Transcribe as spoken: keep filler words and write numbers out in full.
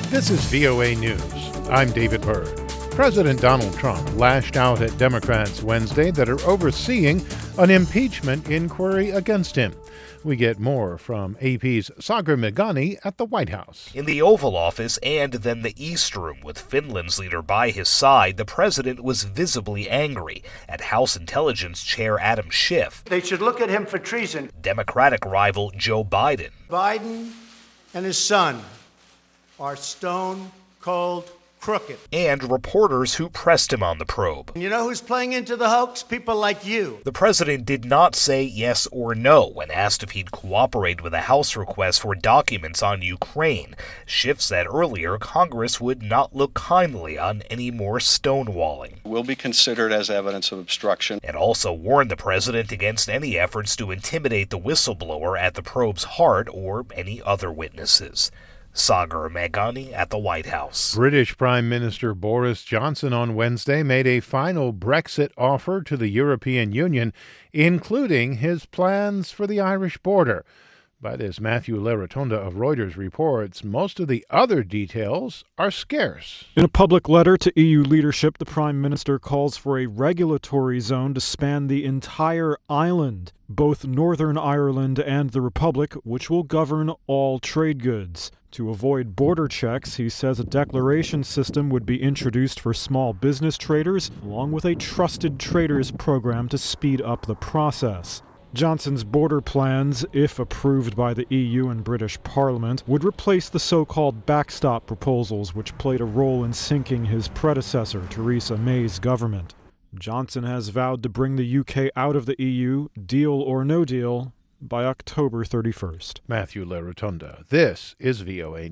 This is V O A News. I'm David Byrd. President Donald Trump lashed out at Democrats Wednesday that are overseeing an impeachment inquiry against him. We get more from A P's Sagar Meghani at the White House. In the Oval Office and then the East Room, with Finland's leader by his side, the president was visibly angry at House Intelligence Chair Adam Schiff. They should look at him for treason. Democratic rival Joe Biden. Biden and his son are stone cold crooked. And reporters who pressed him on the probe. You know who's playing into the hoax? People like you. The president did not say yes or no when asked if he'd cooperate with a House request for documents on Ukraine. Schiff said earlier Congress would not look kindly on any more stonewalling. Will be considered as evidence of obstruction. And also warned the president against any efforts to intimidate the whistleblower at the probe's heart or any other witnesses. Sagar Meghani at the White House. British Prime Minister Boris Johnson on Wednesday made a final Brexit offer to the European Union, including his plans for the Irish border. By this, Matthew LaRotonda of Reuters reports most of the other details are scarce. In a public letter to E U leadership, the Prime Minister calls for a regulatory zone to span the entire island, both Northern Ireland and the Republic, which will govern all trade goods. To avoid border checks, he says a declaration system would be introduced for small business traders, along with a trusted traders program to speed up the process. Johnson's border plans, if approved by the E U and British Parliament, would replace the so-called backstop proposals, which played a role in sinking his predecessor, Theresa May's government. Johnson has vowed to bring the U K out of the E U, deal or no deal, by October thirty-first. Matthew LaRotonda. This is V O A.